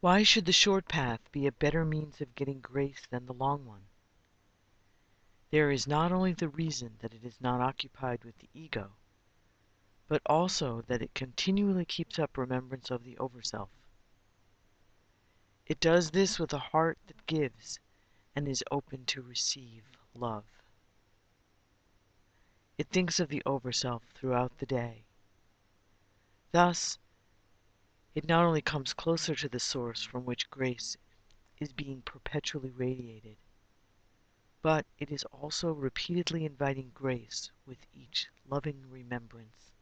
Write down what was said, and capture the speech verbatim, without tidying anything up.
Why should the short path be a better means of getting grace than the long one? There is not only the reason that it is not occupied with the ego, but also that it continually keeps up remembrance of the Overself. It does this with a heart that gives and is open to receive love. It thinks of the Overself throughout the day. Thus, it not only comes closer to the source from which grace is being perpetually radiated, but it is also repeatedly inviting grace with each loving remembrance.